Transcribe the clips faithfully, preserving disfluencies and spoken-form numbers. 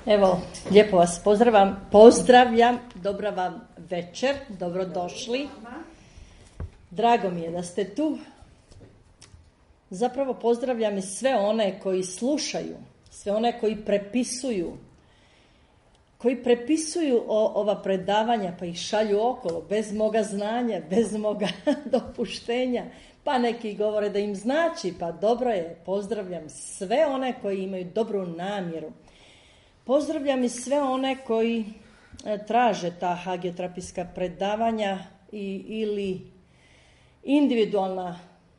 Evo, lijepo vas pozdravljam, pozdravljam, dobra vam večer, dobrodošli. Drago mi je da ste tu. Zapravo pozdravljam i sve one koji slušaju, sve one koji prepisuju, koji prepisuju o, ova predavanja pa ih šalju okolo, bez moga znanja, bez moga dopuštenja. Pa neki govore da im znači, pa dobro je, pozdravljam sve one koji imaju dobru namjeru. Pozdravljam i sve one koji e, traže ta hagioterapijska predavanja i, ili individualna,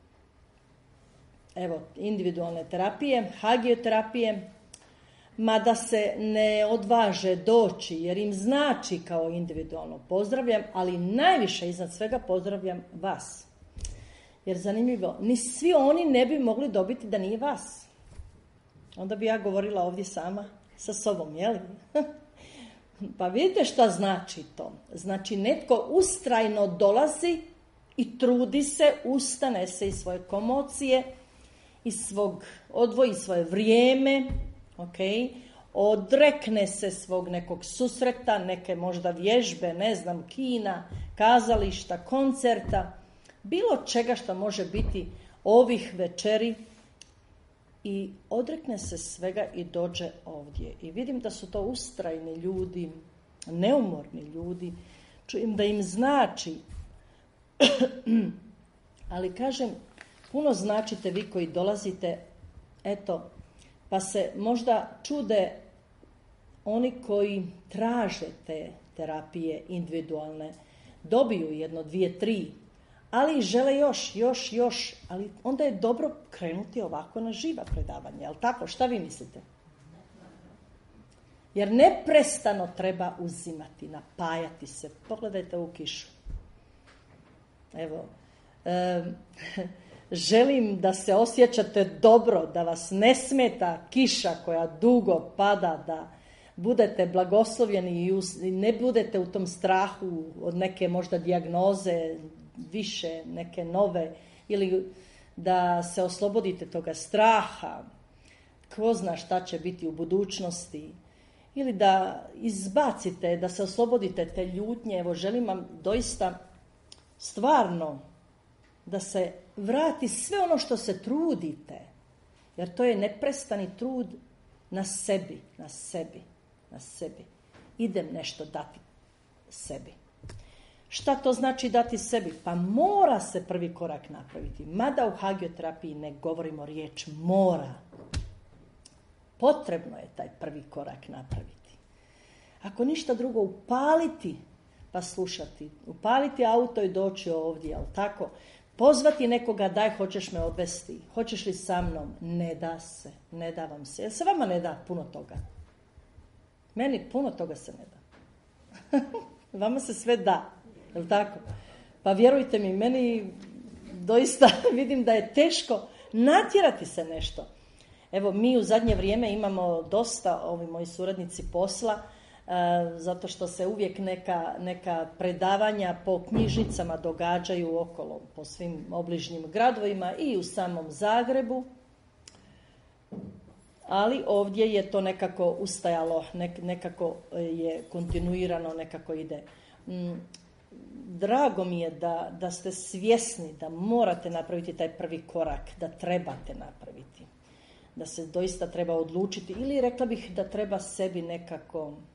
evo, individualne terapije, hagioterapije, mada se ne odvaže doći jer im znači kao individualno. Pozdravljam, ali najviše iznad svega pozdravljam vas. Jer zanimljivo, ni svi oni ne bi mogli dobiti da nije vas. Onda bi ja govorila ovdje sama sa sobom, jel? Pa vidite šta znači to. Znači netko ustrajno dolazi i trudi se, ustane se iz svoje komocije, iz svog, odvoji svoje vrijeme, ok, odrekne se svog nekog susreta, neke možda vježbe, ne znam, kina, kazališta, koncerta, bilo čega što može biti ovih večeri i odrekne se svega i dođe ovdje. I vidim da su to ustrajni ljudi, neumorni ljudi, čujem da im znači, ali kažem, puno značite vi koji dolazite, eto, pa se možda čude oni koji traže te terapije individualne, dobiju jedno, dvije, tri, ali žele još, još, još, ali onda je dobro krenuti ovako na živa predavanja, jel tako? Šta vi mislite? Jer neprestano treba uzimati, napajati se. Pogledajte u kišu. Evo, e, želim da se osjećate dobro, da vas ne smeta kiša koja dugo pada, da budete blagoslovljeni i ne budete u tom strahu od neke možda dijagnoze, više neke nove, ili da se oslobodite toga straha, ko zna šta će biti u budućnosti, ili da izbacite, da se oslobodite te ljutnje. Evo, želim vam doista stvarno da se vrati sve ono što se trudite, jer to je neprestani trud na sebi, na sebi, na sebi. Idem nešto dati sebi. Šta to znači dati sebi? Pa mora se prvi korak napraviti. Mada u hagioterapiji ne govorimo riječ mora. Potrebno je taj prvi korak napraviti. Ako ništa drugo, upaliti pa slušati. Upaliti auto i doći ovdje, jel tako? Pozvati nekoga, daj, hoćeš me odvesti, hoćeš li sa mnom? Ne da se, ne da vam se. Jer se vama ne da puno toga? Meni puno toga se ne da. Vama se sve da. Jel' tako? Pa vjerujte mi, meni doista vidim da je teško natjerati se nešto. Evo, mi u zadnje vrijeme imamo dosta, ovi moji suradnici, posla, e, zato što se uvijek neka, neka predavanja po knjižnicama događaju okolo, po svim obližnjim gradovima i u samom Zagrebu. Ali ovdje je to nekako ustajalo, nek, nekako je kontinuirano, nekako ide. Mm. Drago mi je da, da ste svjesni da morate napraviti taj prvi korak, da trebate napraviti, da se doista treba odlučiti, ili rekla bih da treba sebi nekako uh,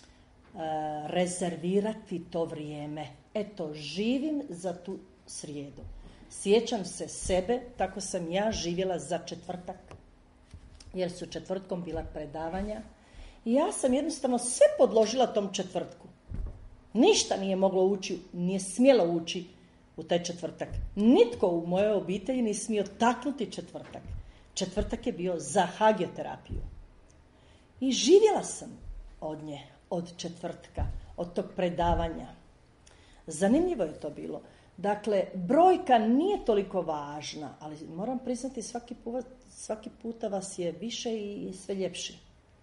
rezervirati to vrijeme. Eto, živim za tu srijedu. Sjećam se sebe, tako sam ja živjela za četvrtak, jer su četvrtkom bila predavanja i ja sam jednostavno sve podložila tom četvrtku. Ništa nije moglo ući, nije smjelo ući u taj četvrtak. Nitko u mojoj obitelji nije smio taknuti četvrtak. Četvrtak je bio za hagioterapiju. I živjela sam od nje, od četvrtka, od tog predavanja. Zanimljivo je to bilo. Dakle, brojka nije toliko važna, ali moram priznati svaki, puta, svaki puta vas je više i sve ljepši.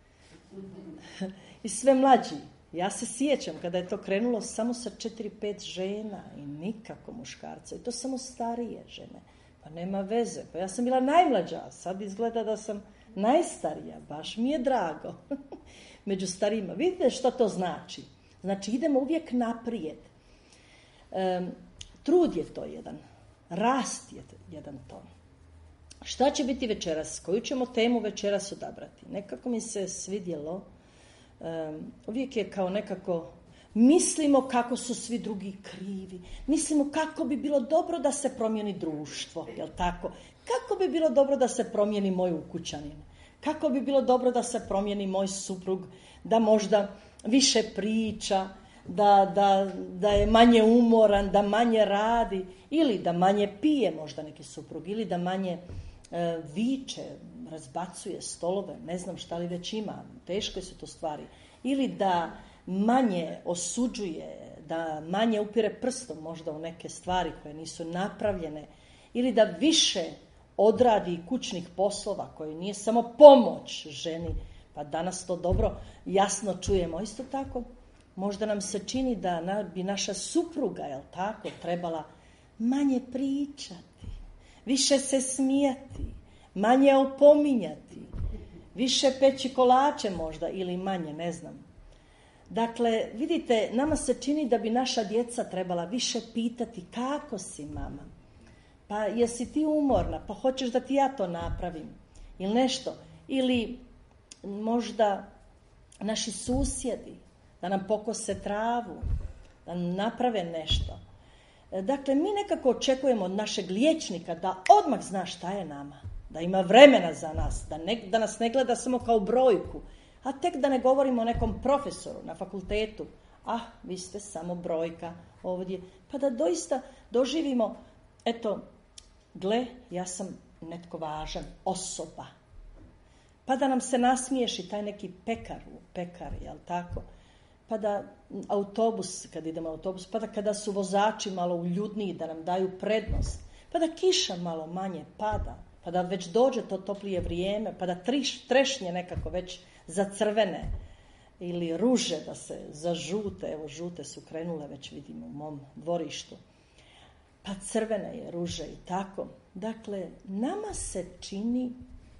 I sve mlađi. Ja se sjećam kada je to krenulo samo sa četiri, pet žena i nikako muškarca. I to samo starije žene. Pa nema veze. Pa ja sam bila najmlađa, a sad izgleda da sam najstarija, baš mi je drago, među starijima. Vidite što to znači? Znači, idemo uvijek naprijed. E, trud je to jedan, rast je jedan to. Šta će biti večeras? Koju ćemo temu večeras odabrati? Nekako mi se svidjelo, e, uvijek je kao nekako, mislimo kako su svi drugi krivi, mislimo kako bi bilo dobro da se promijeni društvo, jel tako? Kako bi bilo dobro da se promijeni moj ukućanin? Kako bi bilo dobro da se promijeni moj suprug, da možda više priča, da, da, da je manje umoran, da manje radi, ili da manje pije možda neki suprug, ili da manje e, viče, razbacuje stolove, ne znam šta li već ima, teške su to stvari, ili da manje osuđuje, da manje upire prstom možda u neke stvari koje nisu napravljene, ili da više odradi kućnih poslova koji nije samo pomoć ženi, pa danas to dobro jasno čujemo. Isto tako, možda nam se čini da na, bi naša supruga, jel tako, trebala manje pričati, više se smijati, manje opominjati, više peći kolače možda ili manje, ne znam. Dakle, vidite, nama se čini da bi naša djeca trebala više pitati kako si, mama? Pa jesi ti umorna? Pa hoćeš da ti ja to napravim? Ili nešto? Ili možda naši susjedi da nam pokose travu, da nam naprave nešto. Dakle, mi nekako očekujemo od našeg liječnika da odmah zna šta je nama, da ima vremena za nas, da, ne, da nas ne gleda samo kao brojku, a tek da ne govorimo o nekom profesoru na fakultetu. Ah, vi ste samo brojka ovdje. Pa da doista doživimo, eto, gle, ja sam netko važan, osoba. Pa da nam se nasmiješi taj neki pekar u pekari, jel tako? Pa da autobus, kad idemo u autobus, pa da kada su vozači malo uljudniji, da nam daju prednost. Pa da kiša malo manje pada, pa da već dođe to toplije vrijeme, pa da triš, trešnje nekako već zacrvene ili ruže da se zažute, evo žute su krenule već vidimo u mom dvorištu, pa crvene je ruže i tako. Dakle, nama se čini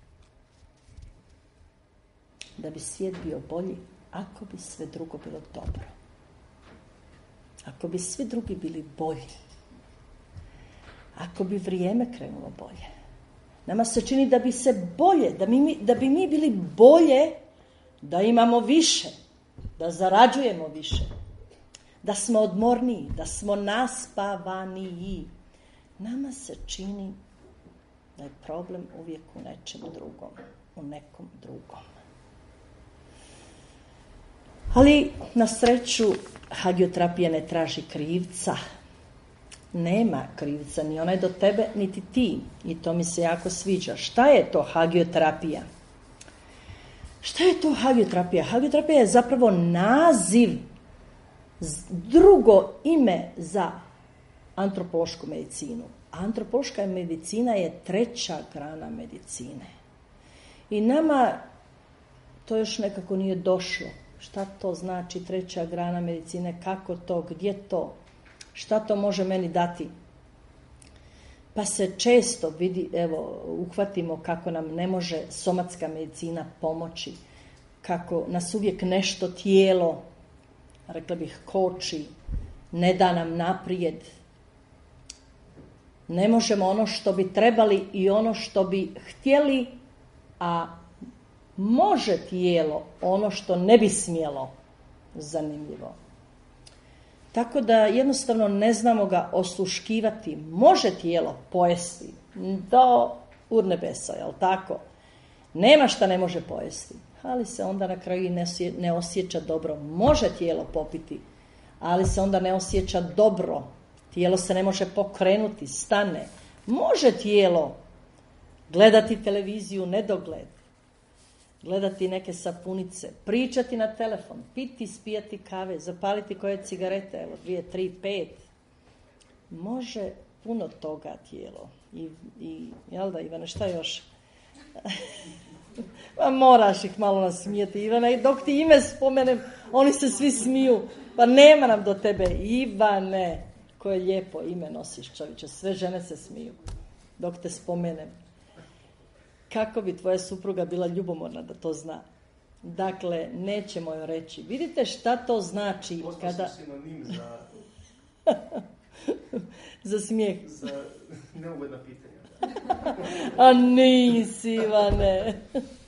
da bi svijet bio bolji ako bi sve drugo bilo dobro. Ako bi svi drugi bili bolji. Ako bi vrijeme krenulo bolje. Nama se čini da bi se bolje, da, mi, da bi mi bili bolje, da imamo više, da zarađujemo više, da smo odmorniji, da smo naspavaniji. Nama se čini da je problem uvijek u nečem drugom, u nekom drugom. Ali na sreću hagioterapija ne traži krivca. Nema krivca, ni onaj do tebe, niti ti. I to mi se jako sviđa. Šta je to hagioterapija? Šta je to hagioterapija? Hagioterapija je zapravo naziv, drugo ime za antropološku medicinu. Antropološka medicina je treća grana medicine. I nama to još nekako nije došlo. Šta to znači treća grana medicine? Kako to? Gdje to? Šta to može meni dati? Pa se često vidi, evo, uhvatimo kako nam ne može somatska medicina pomoći, kako nas uvijek nešto tijelo, rekla bih, koči, ne da nam naprijed. Ne možemo ono što bi trebali i ono što bi htjeli, a može tijelo ono što ne bi smjelo. Zanimljivo. Tako da jednostavno ne znamo ga osluškivati. Može tijelo pojesti do urnebesa, jel tako? Nema šta ne može pojesti, ali se onda na kraju ne osjeća dobro. Može tijelo popiti, ali se onda ne osjeća dobro. Tijelo se ne može pokrenuti, stane. Može tijelo gledati televiziju nedogled, gledati neke sapunice, pričati na telefon, piti, spijati kave, zapaliti koje cigarete, evo, dvije, tri, pet. Može puno toga tijelo. I, i jel da, Ivane, šta još? Pa moraš ih malo nasmijeti, Ivane, dok ti ime spomenem, oni se svi smiju. Pa nema nam do tebe, Ivane, koje lijepo ime nosiš, čovječe, sve žene se smiju dok te spomenem. kako bi tvoja supruga bila ljubomorna da to zna. Dakle, nećemo joj reći. Vidite šta to znači Postao kada... su sinonim za... za smijeh. Za neugodna pitanja. A nisi, Ivane.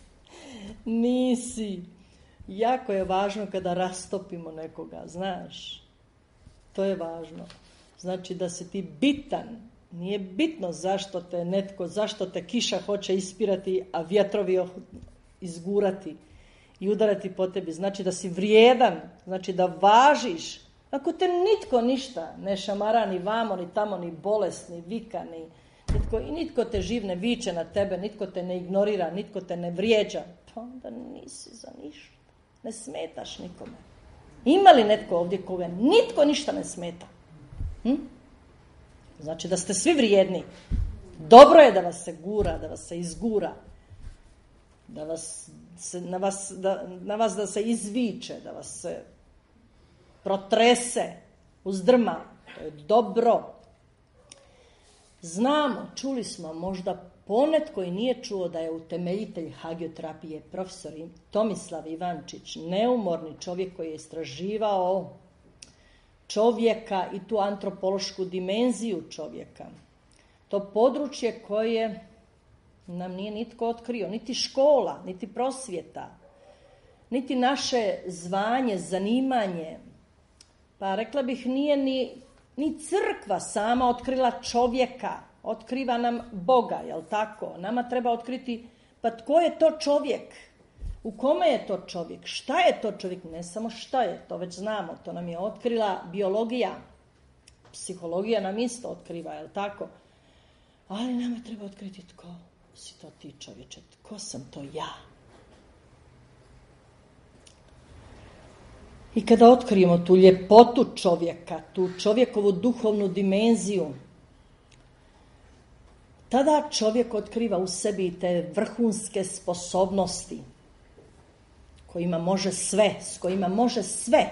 Nisi. Jako je važno kada rastopimo nekoga, znaš. To je važno. Znači da si ti bitan. Nije bitno zašto te netko, zašto te kiša hoće ispirati, a vjetrovi izgurati i udarati po tebi. Znači da si vrijedan, znači da važiš. Ako te nitko ništa ne šamara ni vamo, ni tamo, ni bolest, ni vika, ni nitko, i nitko te živ ne viče na tebe, nitko te ne ignorira, nitko te ne vrijeđa, pa onda nisi za ništa. Ne smetaš nikome. Ima li netko ovdje koga nitko ništa ne smeta? Hm? Znači da ste svi vrijedni. Dobro je da vas se gura, da vas se izgura. Da vas se, na, vas, da, na vas da se izviče, da vas se protrese, uzdrma. To je dobro. Znamo, čuli smo, možda ponetko i nije čuo da je utemeljitelj hagioterapije profesor Tomislav Ivančić, neumorni čovjek koji je istraživao čovjeka i tu antropološku dimenziju čovjeka. To područje koje nam nije nitko otkrio, niti škola, niti prosvjeta, niti naše zvanje, zanimanje. Pa rekla bih nije ni, ni crkva sama otkrila čovjeka, otkriva nam Boga, jel tako? Nama treba otkriti pa tko je to čovjek, u kome je to čovjek, šta je to čovjek, ne samo šta je, to već znamo, to nam je otkrila biologija, psihologija nam isto otkriva, jel tako? Ali nama treba otkriti tko si to ti čovječe, tko sam to ja. I kada otkrijemo tu ljepotu čovjeka, tu čovjekovu duhovnu dimenziju, tada čovjek otkriva u sebi te vrhunske sposobnosti kojima može sve, s kojima može sve.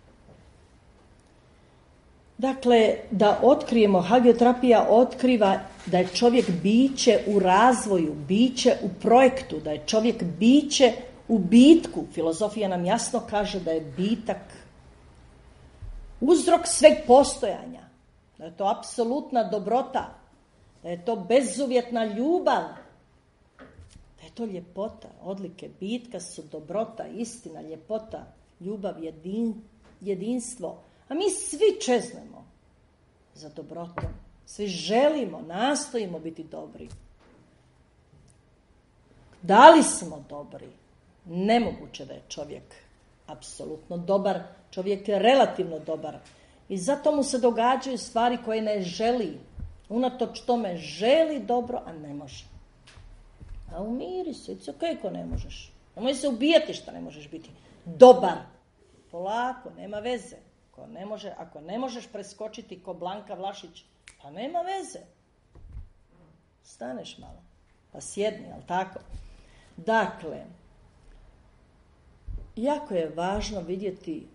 Dakle, da otkrijemo, hagioterapija otkriva da je čovjek biće u razvoju, biće u projektu, da je čovjek biće u bitku. Filozofija nam jasno kaže da je bitak uzrok sveg postojanja, da je to apsolutna dobrota, da je to bezuvjetna ljubav, da je to ljepota, odlike, bitka su dobrota, istina, ljepota, ljubav, jedin, jedinstvo. A mi svi čeznemo za dobrotom, svi želimo, nastojimo biti dobri. Da li smo dobri? Nemoguće da je čovjek apsolutno dobar, čovjek je relativno dobar. I zato mu se događaju stvari koje ne želi. Unatoč tome želi dobro, a ne može. A umiri se, it's ok ko ne možeš. Nemoj se ubijati što ne možeš biti dobar. Polako, nema veze. Ko ne može, ako ne možeš preskočiti ko Blanka Vlašić, pa nema veze. Staneš malo, pa sjedni, jel tako? Dakle, jako je važno vidjeti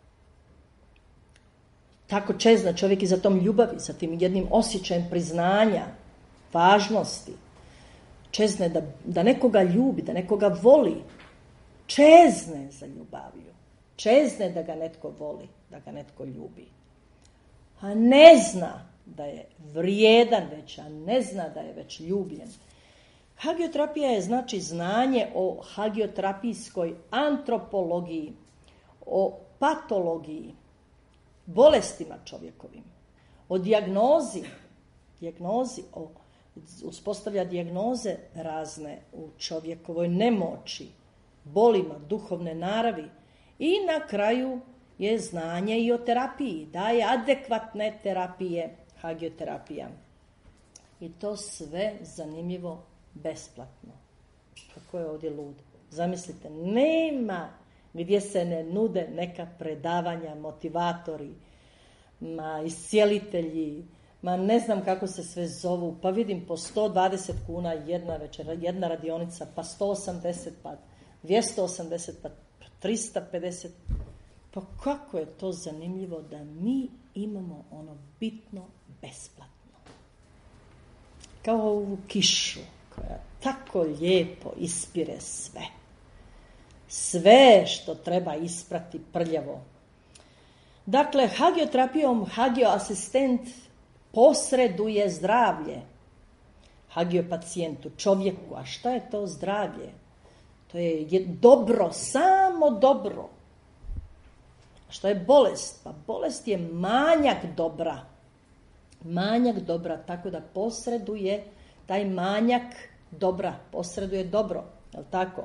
tako čezna čovjek i za tom ljubavi, sa tim jednim osjećajem priznanja, važnosti. Čezne da, da nekoga ljubi, da nekoga voli. Čezne za ljubaviju. Čezne da ga netko voli, da ga netko ljubi. A ne zna da je vrijedan već, a ne zna da je već ljubljen. Hagioterapija je znači znanje o hagioterapijskoj antropologiji, o patologiji, bolestima čovjekovim, o dijagnozi, dijagnozi, o, uspostavlja dijagnoze razne u čovjekovoj nemoći, bolima duhovne naravi i na kraju je znanje i o terapiji, daje adekvatne terapije, hagioterapija. I to sve zanimljivo besplatno. Kako je ovdje lud. Zamislite, nema gdje se ne nude neka predavanja, motivatori, ma iscijelitelji, ma ne znam kako se sve zovu, pa vidim po sto dvadeset kuna jedna večer, jedna radionica, pa sto osamdeset, pa dvjesto osamdeset, pa tristo pedeset. Pa kako je to zanimljivo da mi imamo ono bitno besplatno. Kao ovu kišu, koja tako lijepo ispire sve. Sve što treba isprati prljavo. Dakle, hagioterapijom hagioasistent posreduje zdravlje hagiopacijentu, čovjeku. A šta je to zdravlje? To je dobro, samo dobro. Šta je bolest? Pa bolest je manjak dobra. Manjak dobra, tako da posreduje taj manjak dobra, posreduje dobro, je li tako?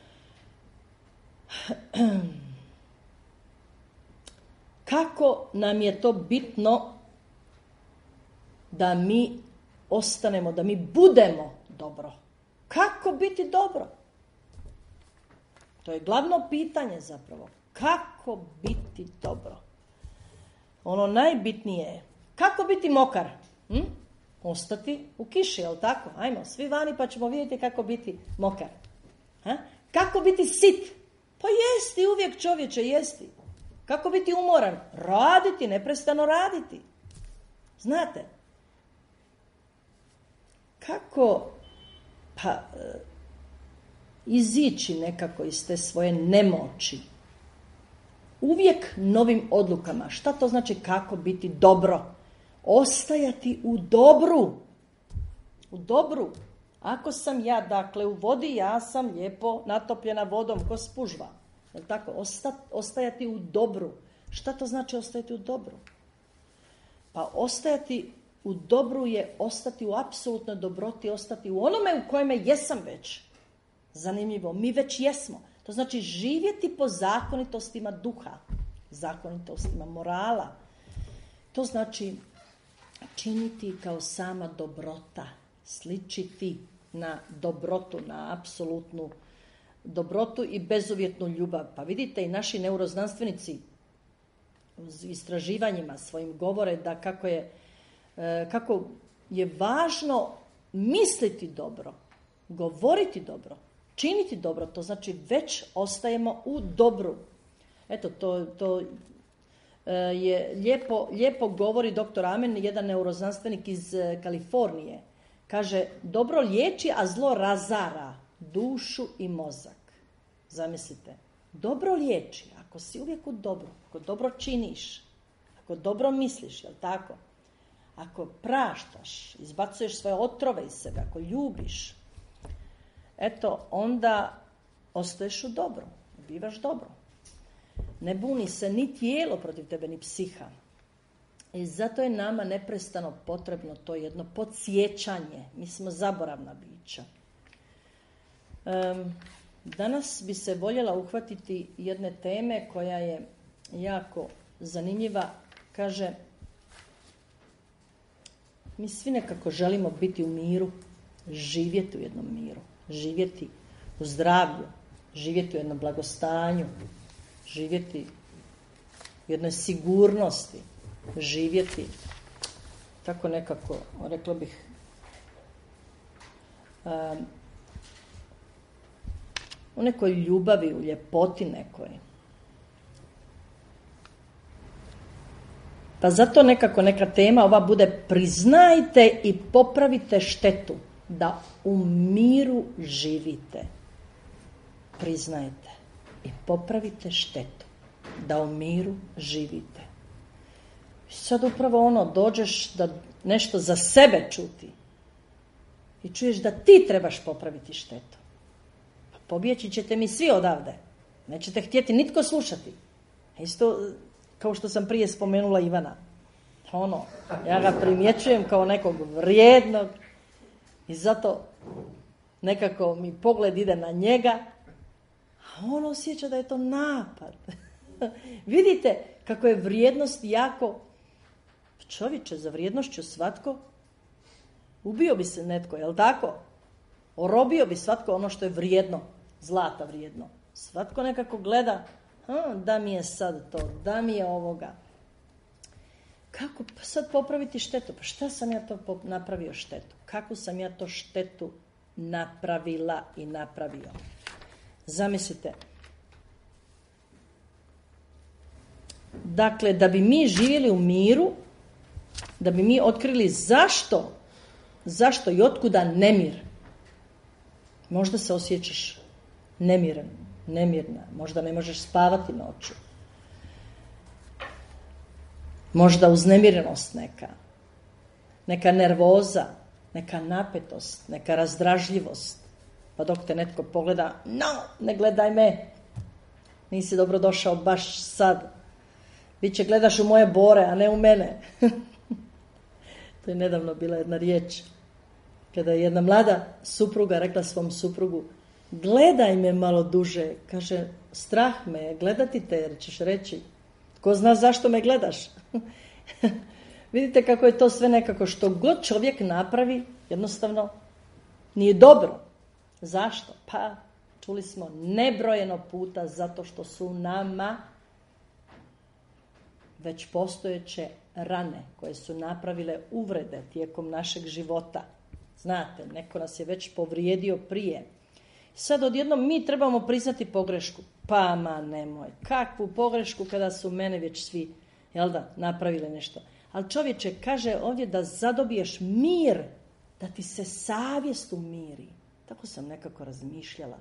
Kako nam je to bitno da mi ostanemo, da mi budemo dobro? Kako biti dobro? To je glavno pitanje zapravo. Kako biti dobro? Ono najbitnije je, kako biti mokar? Hm? Ostati u kiši, jel tako? Ajmo, svi vani pa ćemo vidjeti kako biti mokar. Ha? Kako biti sit? Pa jesti uvijek, čovječe, jesti. Kako biti umoran? Raditi, neprestano raditi. Znate, kako pa izići nekako iz te svoje nemoći? Uvijek novim odlukama. Šta to znači kako biti dobro? Ostajati u dobru. U dobru. Ako sam ja, dakle, u vodi, ja sam lijepo natopljena vodom ko spužva. Je li tako? Osta, ostajati u dobru. Šta to znači ostajati u dobru? Pa ostajati u dobru je ostati u apsolutnoj dobroti, ostati u onome u kojeme jesam već. Zanimljivo, mi već jesmo. To znači živjeti po zakonitostima duha, zakonitostima morala. To znači činiti kao sama dobrota, sličiti na dobrotu, na apsolutnu dobrotu i bezuvjetnu ljubav. Pa vidite, i naši neuroznanstvenici uz istraživanjima svojim govore da kako je, kako je važno misliti dobro, govoriti dobro, činiti dobro, to znači već ostajemo u dobru. Eto, to, to je lijepo, lijepo govori doktor Amen, jedan neuroznanstvenik iz Kalifornije. Kaže, dobro liječi, a zlo razara dušu i mozak. Zamislite, dobro liječi, ako si uvijek u dobru, ako dobro činiš, ako dobro misliš, jel tako? Ako praštaš, izbacuješ svoje otrove iz sebe, ako ljubiš, eto, onda ostaješ u dobru, bivaš dobro. Ne buni se ni tijelo protiv tebe, ni psiha. I zato je nama neprestano potrebno to jedno podsjećanje. Mi smo zaboravna bića. Um, danas bi se voljela uhvatiti jedne teme koja je jako zanimljiva. Kaže, mi svi nekako želimo biti u miru, živjeti u jednom miru, živjeti u zdravlju, živjeti u jednom blagostanju, živjeti u jednoj sigurnosti, živjeti tako nekako, rekla bih, um, u nekoj ljubavi, u ljepoti nekoj. Pa zato nekako neka tema ova bude priznajte i popravite štetu da u miru živite. Priznajte i popravite štetu da u miru živite. I sad upravo ono, dođeš da nešto za sebe čuti i čuješ da ti trebaš popraviti štetu. Pa pobjeći ćete mi svi odavde. Nećete htjeti nitko slušati. Isto kao što sam prije spomenula Ivana. Ono, ja ga primjećujem kao nekog vrijednog i zato nekako mi pogled ide na njega, a on osjeća da je to napad. Vidite kako je vrijednost jako. Čovječe, za vrijednošću svatko ubio bi se netko, jel tako? Orobio bi svatko ono što je vrijedno, zlata vrijedno. Svatko nekako gleda, a, da mi je sad to, da mi je ovoga. Kako sad popraviti štetu? Pa šta sam ja to napravio štetu? Kako sam ja to štetu napravila i napravio? Zamislite. Dakle, da bi mi živjeli u miru, da bi mi otkrili zašto, zašto i otkuda nemir. Možda se osjećaš nemiran, nemirna, možda ne možeš spavati noću. Možda uznemirenost neka, neka nervoza, neka napetost, neka razdražljivost. Pa dok te netko pogleda, no, ne gledaj me, nisi dobro došao baš sad. Biće gledaš u moje bore, a ne u mene. To je nedavno bila jedna riječ. Kada je jedna mlada supruga rekla svom suprugu, gledaj me malo duže. Kaže, strah me je gledati te, jer ćeš reći, tko zna zašto me gledaš? Vidite kako je to sve nekako, što god čovjek napravi, jednostavno nije dobro. Zašto? Pa, čuli smo nebrojeno puta, zato što su u nama već postojeće rane koje su napravile uvrede tijekom našeg života. Znate, neko nas je već povrijedio prije. Sad odjednom mi trebamo priznati pogrešku. Pa ma nemoj, kakvu pogrešku kada su mene već svi, jel da, napravili nešto. Ali čovječe kaže ovdje da zadobiješ mir, da ti se savjest umiri. Tako sam nekako razmišljala.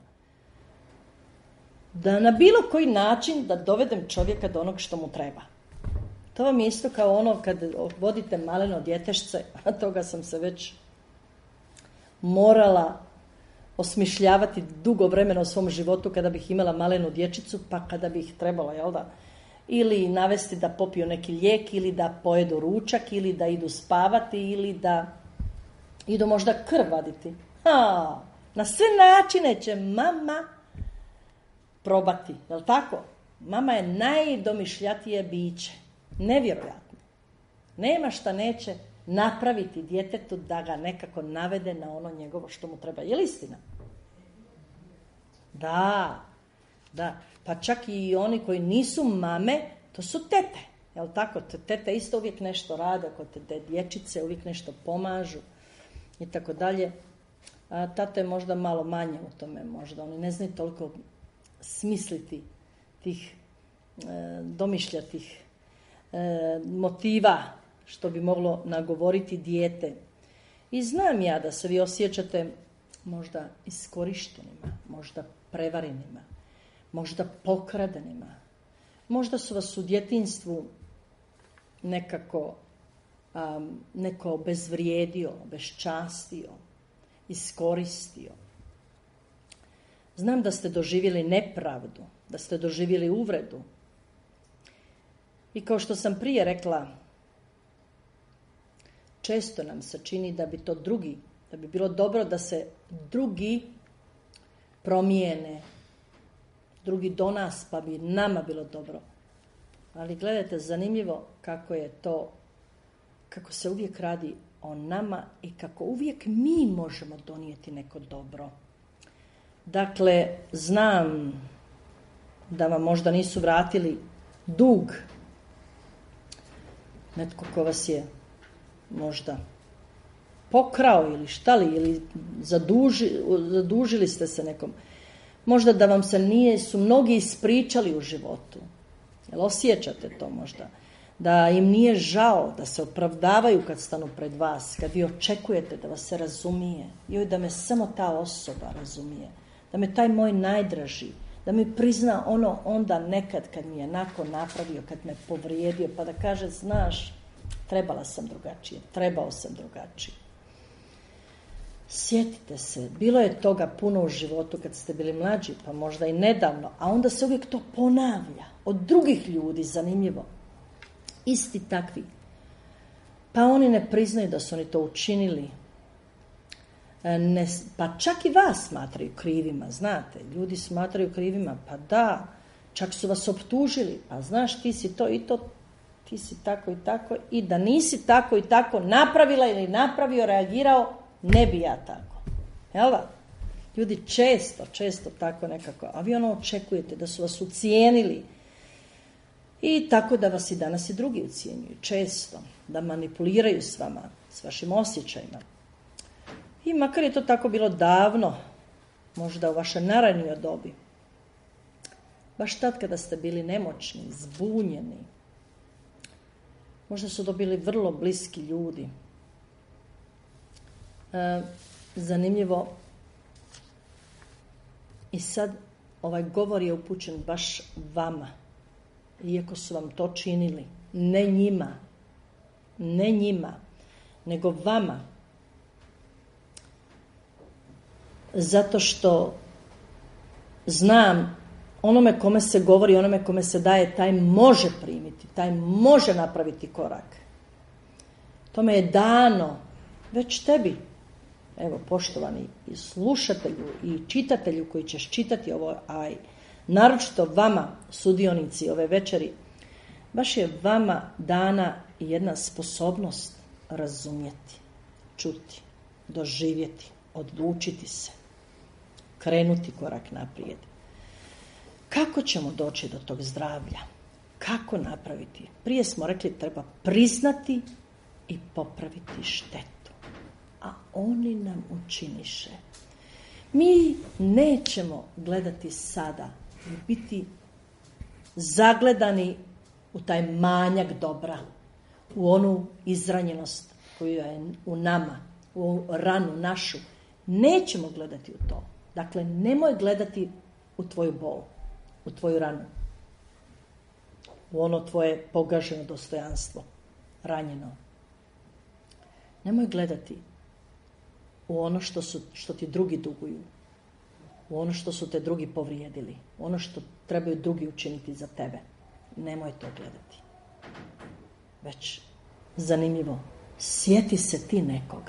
Da na bilo koji način da dovedem čovjeka do onog što mu treba. To vam je isto kao ono kad vodite maleno djetešce, a toga sam se već morala osmišljavati dugo vremena u svom životu kada bih imala malenu dječicu, pa kada bih trebala, jel da, ili navesti da popiju neki lijek, ili da pojedu ručak, ili da idu spavati, ili da idu možda krv vaditi. Ha, na sve načine će mama probati, jel tako? Mama je najdomišljatije biće. Nevjerojatno. Nema šta neće napraviti djetetu da ga nekako navede na ono njegovo što mu treba. Je li istina? Da, da. Pa čak i oni koji nisu mame, to su tete. Jel tako? Tete isto uvijek nešto rade, kod te dječice uvijek nešto pomažu i tako dalje. A tate je možda malo manje u tome, možda. Oni ne znaju toliko smisliti tih, e, domišljatih e, motiva što bi moglo nagovoriti dijete. I znam ja da se vi osjećate možda iskorištenima, možda prevarenima, možda pokradenima. Možda su vas u djetinjstvu nekako um, neko obezvrijedio, obeščastio, iskoristio. Znam da ste doživjeli nepravdu, da ste doživjeli uvredu. I kao što sam prije rekla, često nam se čini da bi to drugi, da bi bilo dobro da se drugi promijene, drugi do nas, pa bi nama bilo dobro. Ali gledajte, zanimljivo kako je to, kako se uvijek radi o nama i kako uvijek mi možemo donijeti neko dobro. Dakle, znam da vam možda nisu vratili dug, netko ko vas je možda pokrao ili šta li, ili zaduži, zadužili ste se nekom. Možda da vam se nije, su mnogi ispričali u životu. Jel osjećate to možda? Da im nije žao, da se opravdavaju kad stanu pred vas, kad vi očekujete da vas se razumije. Joj, da me samo ta osoba razumije. Da me taj moj najdraži, da mi prizna ono onda nekad kad mi je nakon napravio, kad me povrijedio, pa da kaže, znaš, trebala sam drugačije, trebao sam drugačije. Sjetite se, bilo je toga puno u životu kad ste bili mlađi, pa možda i nedavno, a onda se uvijek to ponavlja od drugih ljudi, zanimljivo. Isti takvi. Pa oni ne priznaju da su oni to učinili. Ne, pa čak i vas smatraju krivima, znate. Ljudi smatraju krivima, pa da, čak su vas optužili, pa znaš, ti si to i to, ti si tako i tako, i da nisi tako i tako napravila ili napravio, reagirao, ne bi ja tako. Jel da? Ljudi često, često tako nekako, a vi ono očekujete da su vas ucijenili i tako da vas i danas i drugi ucijenjuju. Često, da manipuliraju s vama, s vašim osjećajima. I makar je to tako bilo davno, možda u vašoj najranijoj dobi, baš tad kada ste bili nemoćni, zbunjeni, možda su to bili vrlo bliski ljudi. E, zanimljivo, I sad ovaj govor je upućen baš vama, iako su vam to činili, ne njima, ne njima, nego vama. Zato što znam, onome kome se govori, onome kome se daje, taj može primiti, taj može napraviti korak. Tome je dano, već tebi, evo poštovani i slušatelju i čitatelju koji ćeš čitati ovo, a naročito vama, sudionici ove večeri, baš je vama dana jedna sposobnost razumjeti, čuti, doživjeti, odlučiti se, krenuti korak naprijed. Kako ćemo doći do tog zdravlja? Kako napraviti? Prije smo rekli treba priznati i popraviti štetu. A oni nam učiniše. Mi nećemo gledati sada i biti zagledani u taj manjak dobra, u onu izranjenost koju je u nama, u ranu našu. Nećemo gledati u to. Dakle, nemoj gledati u tvoju bol, u tvoju ranu, u ono tvoje pogaženo dostojanstvo, ranjeno. Nemoj gledati u ono što, su, što ti drugi duguju, u ono što su te drugi povrijedili, u ono što trebaju drugi učiniti za tebe. Nemoj to gledati. Već, zanimljivo, sjeti se ti nekoga.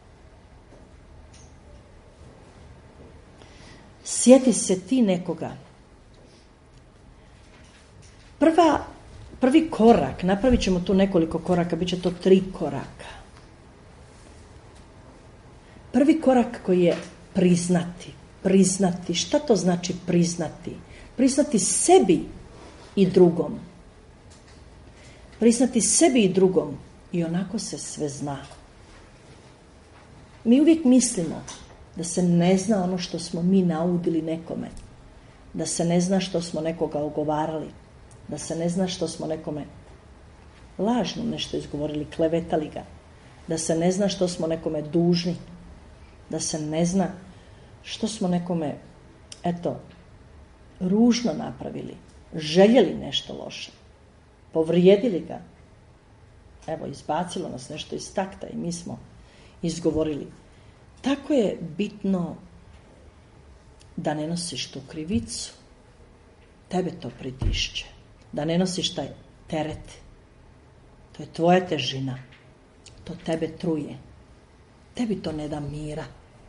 Sjeti se ti nekoga. Prva, prvi korak, napravit ćemo tu nekoliko koraka, bit će to tri koraka. Prvi korak koji je priznati. Priznati. Šta to znači priznati? Priznati sebi i drugom. Priznati sebi i drugom. I onako se sve zna. Mi uvijek mislimo da se ne zna ono što smo mi naudili nekome. Da se ne zna što smo nekoga ogovarali. Da se ne zna što smo nekome lažno nešto izgovorili, klevetali ga. Da se ne zna što smo nekome dužni. Da se ne zna što smo nekome, eto, ružno napravili. Željeli nešto loše. Povrijedili ga. Evo, izbacilo nas nešto iz takta i mi smo izgovorili. Tako je bitno da ne nosiš tu krivicu. Tebe to pritišće. Da ne nosiš taj teret. To je tvoja težina. To tebe truje. Tebi to ne da mira.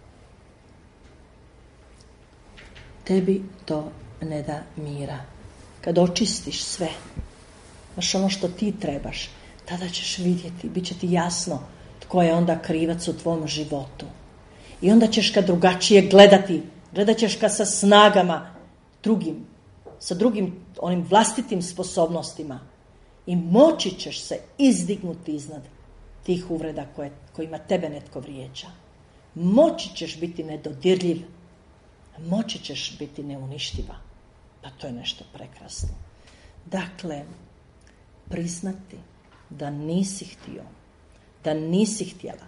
Tebi to ne da mira. Kad očistiš sve, baš ono što ti trebaš, tada ćeš vidjeti, bit će ti jasno tko je onda krivac u tvom životu. I onda ćeš kad drugačije gledati, gledat ćeš kad sa snagama drugim, sa drugim onim vlastitim sposobnostima i moći ćeš se izdignuti iznad tih uvreda koje, kojima tebe netko vrijeđa. Moći ćeš biti nedodirljiv, moći ćeš biti neuništiva. Pa to je nešto prekrasno. Dakle, priznati da nisi htio, da nisi htjela.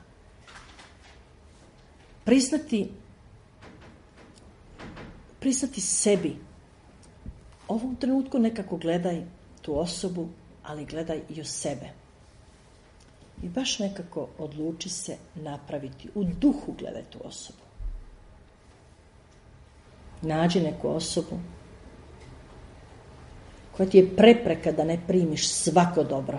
Priznati, priznati sebi. U ovom trenutku nekako gledaj tu osobu, ali gledaj i u sebe. I baš nekako odluči se napraviti. U duhu gledaj tu osobu. Nađi neku osobu koja ti je prepreka da ne primiš svako dobro.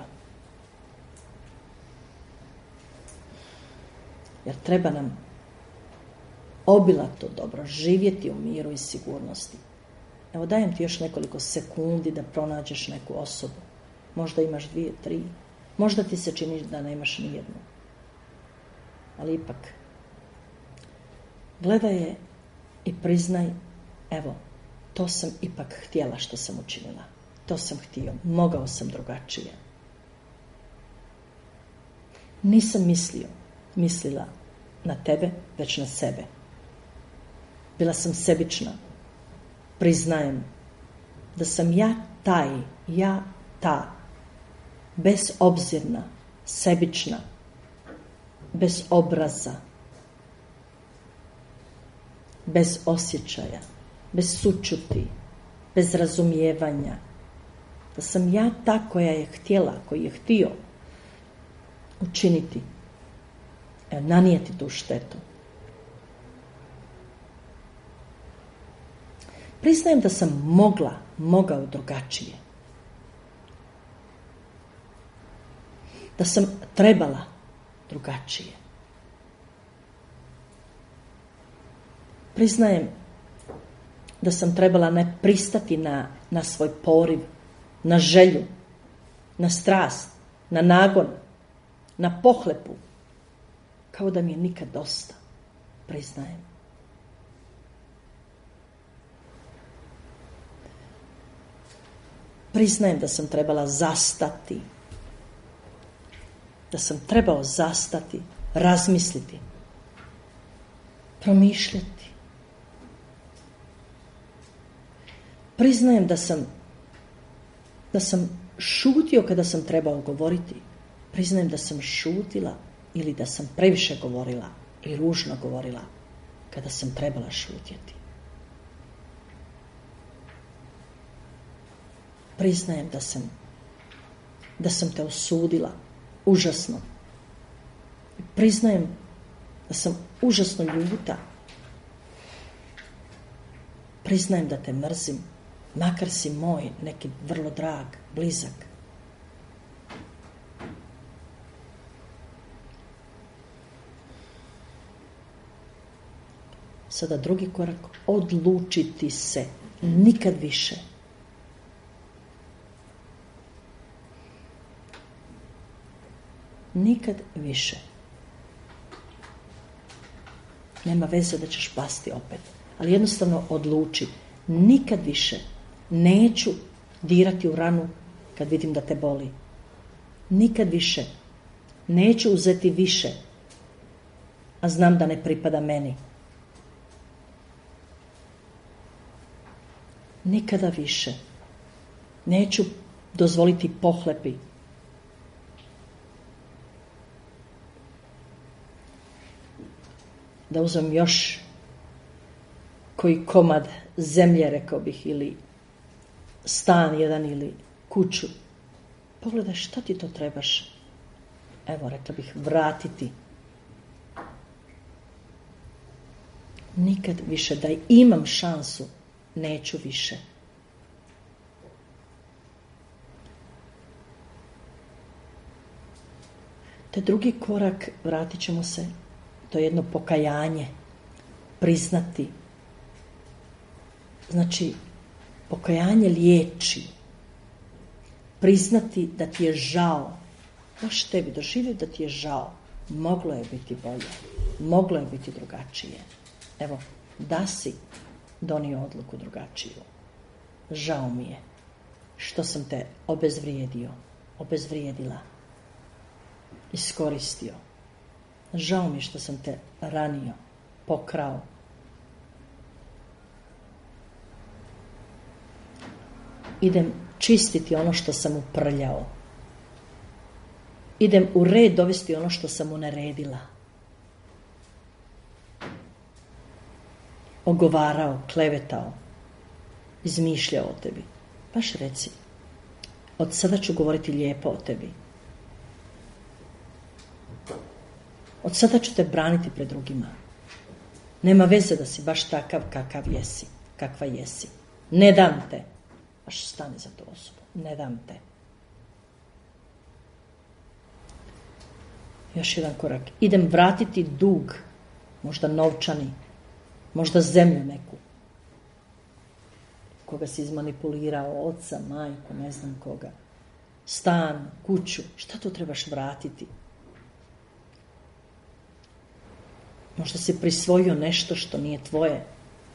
Jer treba nam obilato dobro, živjeti u miru i sigurnosti. Evo dajem ti još nekoliko sekundi da pronađeš neku osobu. Možda imaš dvije, tri. Možda ti se čini da nemaš ni jednu. Ali ipak, gledaj je i priznaj, evo, to sam ipak htjela što sam učinila. To sam htio, mogao sam drugačije. Nisam mislio, mislila na tebe, već na sebe. Bila sam sebična. Priznajem da sam ja taj, ja ta, bezobzirna, sebična, bez obraza, bez osjećaja, bez sućuti, bez razumijevanja. Da sam ja ta koja je htjela, koji je htio učiniti, nanijeti tu štetu. Priznajem da sam mogla, mogao drugačije. Da sam trebala drugačije. Priznajem da sam trebala ne pristati na, na svoj poriv, na želju, na strast, na nagon, na pohlepu, kao da mi je nikad dosta. Priznajem. Priznajem da sam trebala zastati. Da sam trebao zastati, razmisliti, promišljati. Priznajem da sam da sam šutio kada sam trebao govoriti. Priznajem da sam šutila ili da sam previše govorila ili ružno govorila kada sam trebala šutjeti. Priznajem da sam da sam te osudila užasno. Priznajem da sam užasno ljuta. Priznajem da te mrzim, makar si moj, neki vrlo drag, blizak. Sada drugi korak, odlučiti se, nikad više. Nikad više. Nema veze da ćeš pasti opet, ali jednostavno odluči, nikad više neću dirati u ranu kad vidim da te boli. Nikad više neću uzeti više, a znam da ne pripada meni. Nikada više neću dozvoliti pohlepi. Da uzmem još koji komad zemlje, rekao bih, ili stan jedan ili kuću. Pogledaj šta ti to trebaš. Evo, rekla bih, vratiti. Nikad više, da imam šansu, neću više. Te drugi korak, vratit ćemo se, to je jedno pokajanje, priznati. Znači, pokajanje liječi. Priznati da ti je žao. Baš tebi doživio da ti je žao. Moglo je biti bolje. Moglo je biti drugačije. Evo, da si donio odluku drugačiju. Žao mi je što sam te obezvrijedio, obezvrijedila, iskoristio. Žao mi je što sam te ranio, pokrao. Idem čistiti ono što sam uprljao. Idem u red dovesti ono što sam uneredila. Ogovarao, klevetao, izmišljao o tebi. Baš reci, od sada ću govoriti lijepo o tebi. Od sada ću te braniti pred drugima. Nema veze da si baš takav kakav jesi, kakva jesi. Ne dam te. Baš stani za tu osobu. Ne dam te. Još jedan korak. Idem vratiti dug, možda novčani, možda zemlju neku, koga si izmanipulirao, oca, majku, ne znam koga. Stan, kuću, šta to trebaš vratiti? Možda si prisvojio nešto što nije tvoje,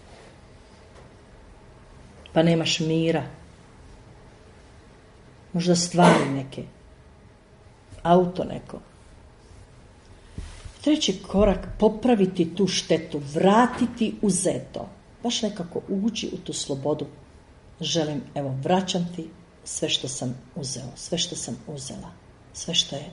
pa nemaš mira. Možda stvari neke, auto neko. Treći korak, popraviti tu štetu, vratiti uzeto. Baš nekako ući u tu slobodu. Želim, evo, vraćam ti sve što sam uzeo, sve što sam uzela, sve što je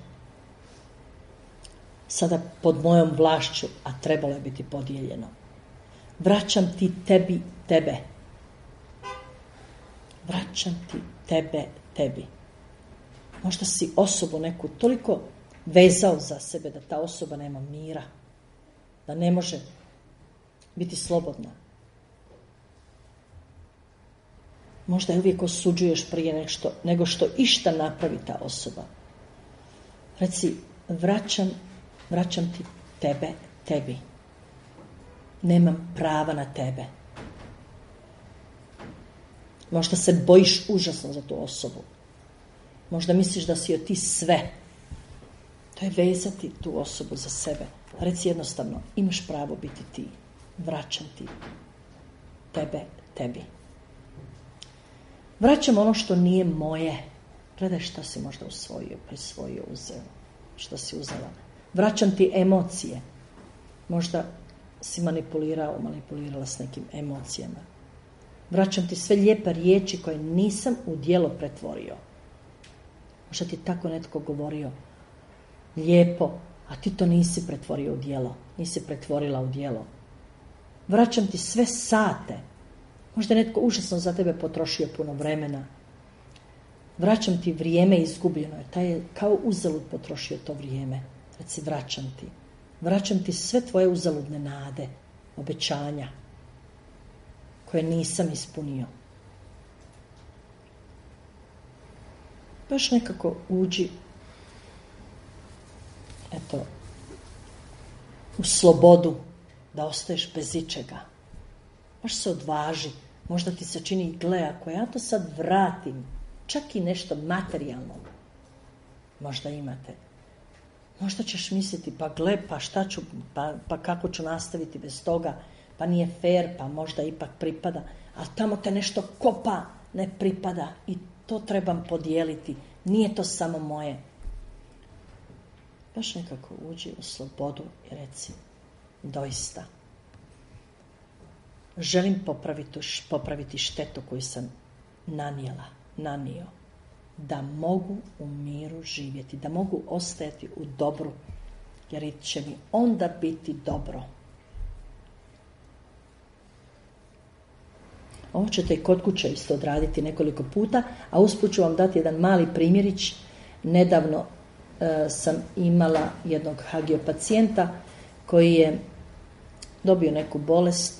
sada pod mojom vlašću, a trebalo je biti podijeljeno. Vraćam ti tebi tebe, vraćam ti tebe, tebi. Možda si osobu neku toliko vezao za sebe da ta osoba nema mira, da ne može biti slobodna. Možda je uvijek osuđuješ prije nešto, nego što išta napravi ta osoba. Reci, vraćam, vraćam ti tebe, tebi. Nemam prava na tebe. Možda se bojiš užasno za tu osobu. Možda misliš da si joj ti sve. To je vezati tu osobu za sebe. Reci jednostavno, imaš pravo biti ti. Vraćam ti tebe, tebi. Vraćam ono što nije moje. Gledaj šta si možda usvojio, prisvojio, uzeo. Što si uzela. Vraćam ti emocije. Možda si manipulirao, manipulirala s nekim emocijama. Vraćam ti sve lijepe riječi koje nisam u djelo pretvorio. Možda ti tako netko govorio lijepo, a ti to nisi pretvorio u djelo. Nisi pretvorila u djelo. Vraćam ti sve sate. Možda je netko užasno za tebe potrošio puno vremena. Vraćam ti vrijeme izgubljeno. Taj je kao uzalud potrošio to vrijeme. Reci, vraćam ti. Vraćam ti sve tvoje uzaludne nade, obećanja, koje nisam ispunio. Baš nekako uđi, eto, u slobodu, da ostaješ bez ičega. Baš se odvaži. Možda ti se čini, gle, ako ja to sad vratim, čak i nešto materijalno, možda imate. Možda ćeš misliti, pa gle, pa šta ću, pa, pa kako ću nastaviti bez toga, pa nije fair, pa možda ipak pripada, a tamo te nešto kopa, ne pripada i to trebam podijeliti, nije to samo moje. Baš nekako uđi u slobodu i reci, doista, želim popraviti, popraviti štetu koju sam nanijela, nanio, da mogu u miru živjeti, da mogu ostajati u dobru, jer će mi onda biti dobro. Ovo ćete i kod kuće isto odraditi nekoliko puta, a usput ću vam dati jedan mali primjerić. Nedavno e, sam imala jednog hagiopacijenta koji je dobio neku bolest,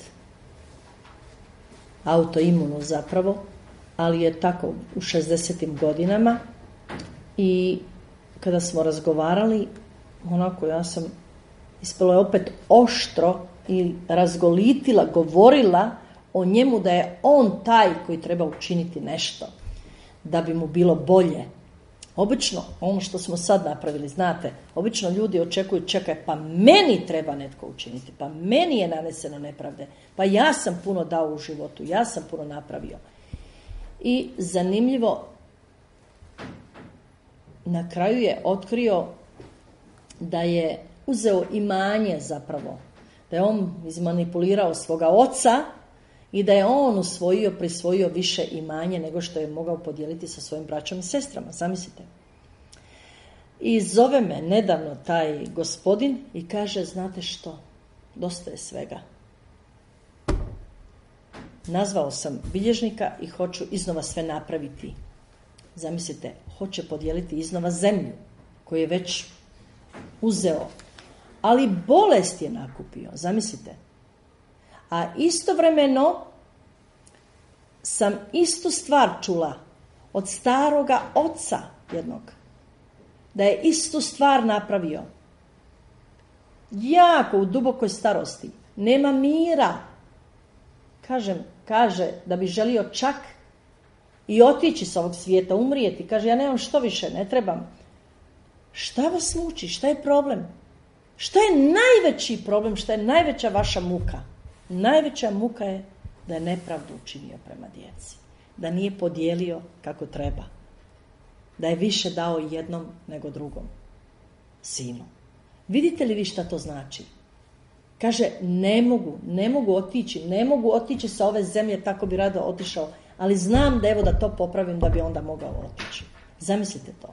autoimunu zapravo, ali je tako u šezdesetim godinama i kada smo razgovarali, onako ja sam ispalo je opet oštro i razgolitila, govorila o njemu da je on taj koji treba učiniti nešto da bi mu bilo bolje. Obično, ono što smo sad napravili, znate, obično ljudi očekuju, čekaj, pa meni treba netko učiniti, pa meni je naneseno nepravde, pa ja sam puno dao u životu, ja sam puno napravio. I zanimljivo, na kraju je otkrio da je uzeo imanje zapravo, da je on izmanipulirao svoga oca i da je on usvojio, prisvojio više imanje nego što je mogao podijeliti sa svojim braćom i sestrama, zamislite. I zove me nedavno taj gospodin i kaže, znate što, dosta je svega. Nazvao sam bilježnika i hoću iznova sve napraviti. Zamislite, hoće podijeliti iznova zemlju koju je već uzeo, ali bolest je nakupio, zamislite. A istovremeno sam istu stvar čula od staroga oca jednog, da je istu stvar napravio. Jako u dubokoj starosti, nema mira. Kažem, kaže da bi želio čak i otići s ovog svijeta, umrijeti. Kaže, ja nemam što više, ne trebam. Šta vas muči? Šta je problem? Šta je najveći problem? Šta je najveća vaša muka? Najveća muka je da je nepravdu učinio prema djeci. Da nije podijelio kako treba. Da je više dao jednom nego drugom sinu. Vidite li vi šta to znači? Kaže, ne mogu, ne mogu otići, ne mogu otići sa ove zemlje, tako bi rado otišao, ali znam da evo da to popravim da bi onda mogao otići. Zamislite to.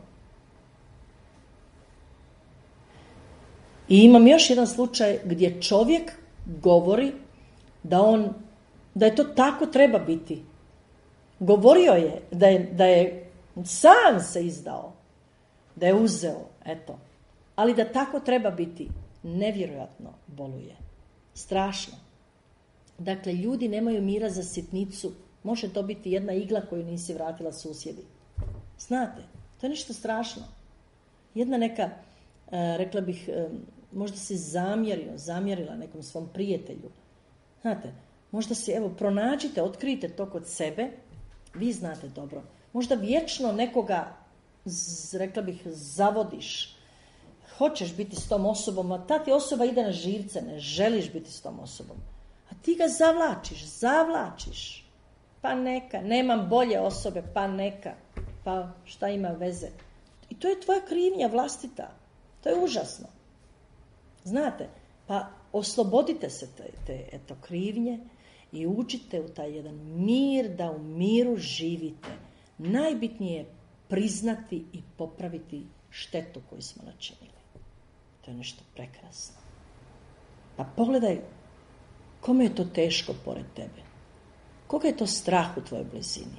I imam još jedan slučaj gdje čovjek govori da on, da je to tako treba biti. Govorio je da je, da je sam se izdao, da je uzeo, eto. Ali da tako treba biti, nevjerojatno boluje. Strašno. Dakle, ljudi nemaju mira za sitnicu. Može to biti jedna igla koju nisi vratila susjedi. Znate, to je nešto strašno. Jedna neka, e, rekla bih, e, možda si zamjerio, zamjerila nekom svom prijatelju. Znate, možda si, evo, pronađite, otkrijte to kod sebe. Vi znate dobro. Možda vječno nekoga, z, rekla bih, zavodiš. Hoćeš biti s tom osobom, a ta ti osoba ide na živce, ne želiš biti s tom osobom. A ti ga zavlačiš, zavlačiš. Pa neka, nemam bolje osobe, pa neka. Pa šta ima veze? I to je tvoja krivnja vlastita. To je užasno. Znate, pa oslobodite se te, te eto, krivnje i učite u taj jedan mir, da u miru živite. Najbitnije je priznati i popraviti štetu koju smo načinili. To je nešto prekrasno. Pa pogledaj, kome je to teško pored tebe? Koga je to strah u tvojoj blizini?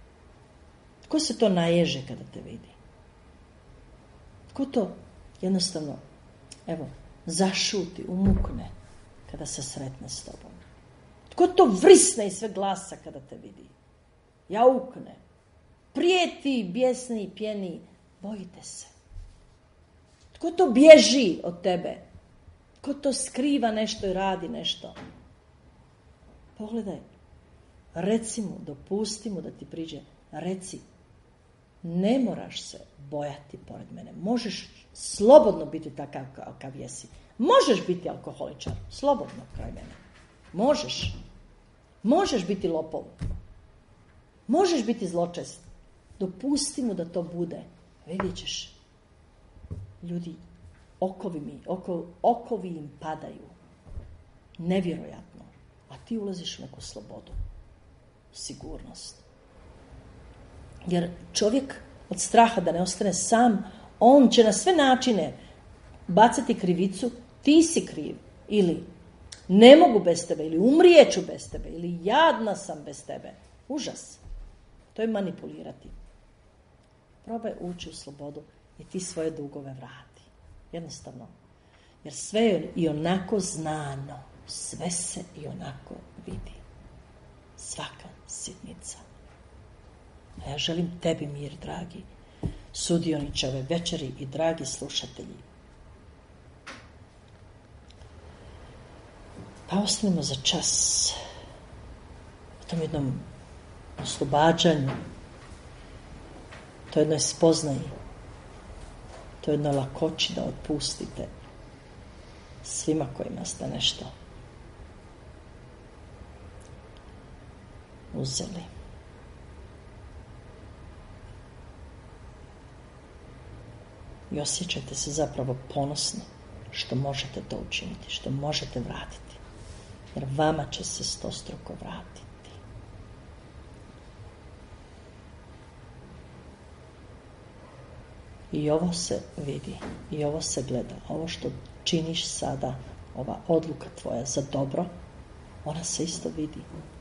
Tko se to naježe kada te vidi? Tko to jednostavno, evo, zašuti, umukne kada se sretne s tobom? Tko to vrisne iz sve glasa kada te vidi? Jaukne, prijeti, bjesni, pjeni, bojite se. Tko to bježi od tebe? Tko to skriva nešto i radi nešto? Pogledaj, reci mu, dopusti mu da ti priđe, reci, ne moraš se bojati pored mene. Možeš slobodno biti takav kakav jesi. Možeš biti alkoholičar, slobodno kraj mene. Možeš. Možeš biti lopov. Možeš biti zločest. Dopusti mu da to bude. Vidjet ćeš. Ljudi, okovi mi, oko, okovi im padaju. Nevjerojatno. A ti ulaziš u neku slobodu. Sigurnost. Jer čovjek od straha da ne ostane sam, on će na sve načine bacati krivicu, ti si kriv, ili ne mogu bez tebe, ili umrijeću bez tebe, ili jadna sam bez tebe. Užas. To je manipulirati. Probaj ući u slobodu i ti svoje dugove vrati. Jednostavno. Jer sve je i onako znano. Sve se i onako vidi. Svaka sitnica. A ja želim tebi mir, dragi sudioniče ove večeri i dragi slušatelji. Pa ostanemo za čas u tom jednom oslobađanju, to jednoj spoznaji, to jednoj lakoći da otpustite svima kojima ste nešto uzeli. I osjećajte se zapravo ponosni što možete to učiniti, što možete vratiti. Jer vama će se stostruko vratiti. I ovo se vidi, i ovo se gleda. Ovo što činiš sada, ova odluka tvoja za dobro, ona se isto vidi.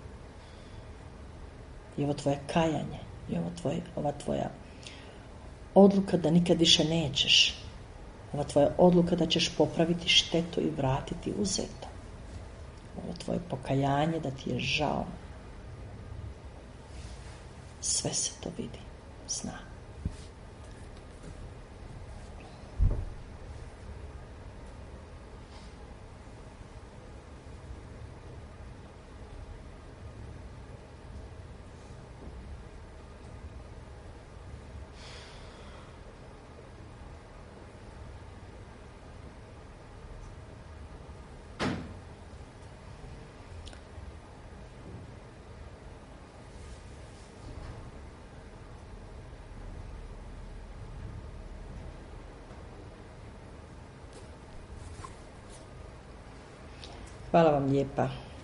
I ovo tvoje kajanje, i ovo tvoje, ova tvoja odluka da nikad više nećeš. Ova tvoja odluka da ćeš popraviti štetu i vratiti uzeto. Ovo tvoje pokajanje da ti je žao. Sve se to vidi, zna. Hvala vam lijepa.